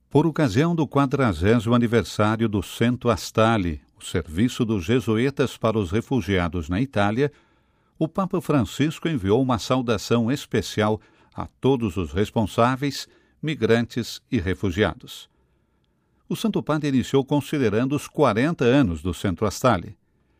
Por ocasião do 40º aniversário do Centro Astale, o serviço dos jesuítas para os refugiados na Itália, o Papa Francisco enviou uma saudação especial a todos os responsáveis, migrantes e refugiados. O Santo Padre iniciou considerando os 40 anos do Centro Astale.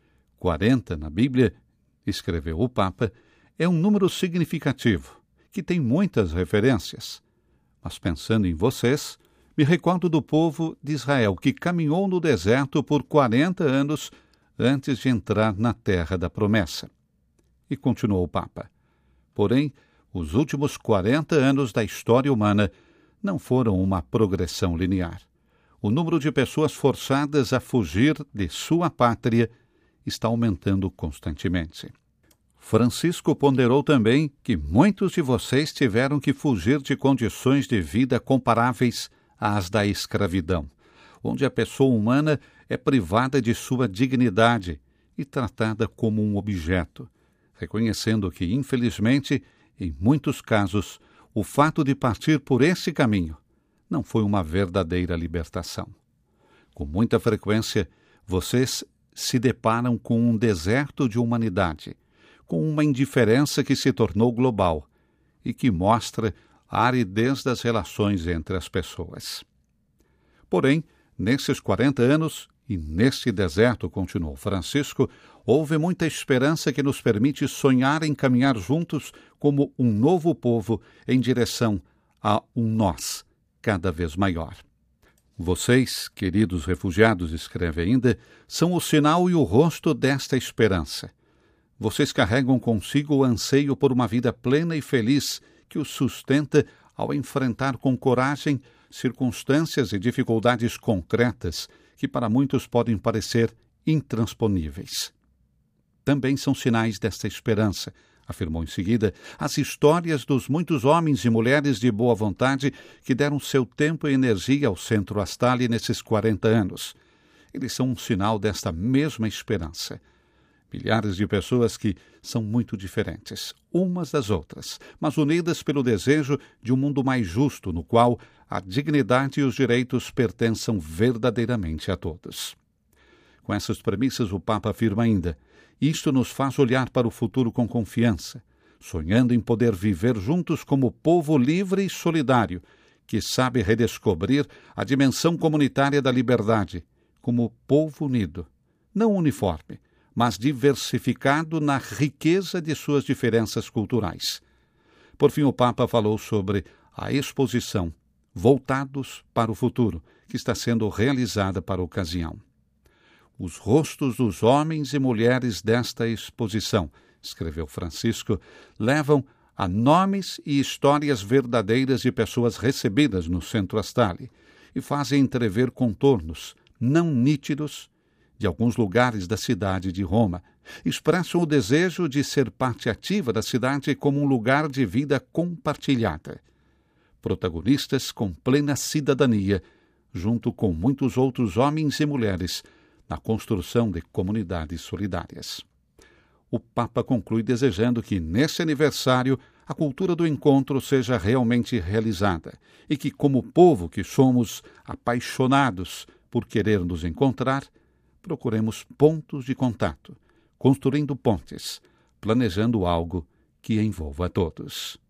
40 na Bíblia, escreveu o Papa, é um número significativo, que tem muitas referências. Mas pensando em vocês, me recordo do povo de Israel que caminhou no deserto por 40 anos antes de entrar na terra da promessa. E continuou o Papa. Porém, os últimos 40 anos da história humana não foram uma progressão linear. O número de pessoas forçadas a fugir de sua pátria está aumentando constantemente. Francisco ponderou também que muitos de vocês tiveram que fugir de condições de vida comparáveis às da escravidão, onde a pessoa humana é privada de sua dignidade e tratada como um objeto, reconhecendo que, infelizmente, em muitos casos, o fato de partir por esse caminho não foi uma verdadeira libertação. Com muita frequência, vocês se deparam com um deserto de humanidade, com uma indiferença que se tornou global e que mostra a aridez das relações entre as pessoas. Porém, nesses 40 anos e nesse deserto, continuou Francisco, houve muita esperança que nos permite sonhar em caminhar juntos como um novo povo em direção a um nós cada vez maior. Vocês, queridos refugiados, escreve ainda, são o sinal e o rosto desta esperança. Vocês carregam consigo o anseio por uma vida plena e feliz que os sustenta ao enfrentar com coragem circunstâncias e dificuldades concretas que para muitos podem parecer intransponíveis. Também são sinais desta esperança, afirmou em seguida, as histórias dos muitos homens e mulheres de boa vontade que deram seu tempo e energia ao Centro Astale nesses 40 anos. Eles são um sinal desta mesma esperança. Milhares de pessoas que são muito diferentes, umas das outras, mas unidas pelo desejo de um mundo mais justo, no qual a dignidade e os direitos pertençam verdadeiramente a todos. Com essas premissas, o Papa afirma ainda, isto nos faz olhar para o futuro com confiança, sonhando em poder viver juntos como povo livre e solidário, que sabe redescobrir a dimensão comunitária da liberdade, como povo unido, não uniforme, mas diversificado na riqueza de suas diferenças culturais. Por fim, o Papa falou sobre a exposição Voltados para o Futuro, que está sendo realizada para a ocasião. Os rostos dos homens e mulheres desta exposição, escreveu Francisco, levam a nomes e histórias verdadeiras de pessoas recebidas no Centro Astale e fazem entrever contornos não nítidos de alguns lugares da cidade de Roma, expressam o desejo de ser parte ativa da cidade como um lugar de vida compartilhada. Protagonistas com plena cidadania, junto com muitos outros homens e mulheres, na construção de comunidades solidárias. O Papa conclui desejando que, nesse aniversário, a cultura do encontro seja realmente realizada e que, como povo que somos apaixonados por querer nos encontrar, procuremos pontos de contato, construindo pontes, planejando algo que envolva a todos.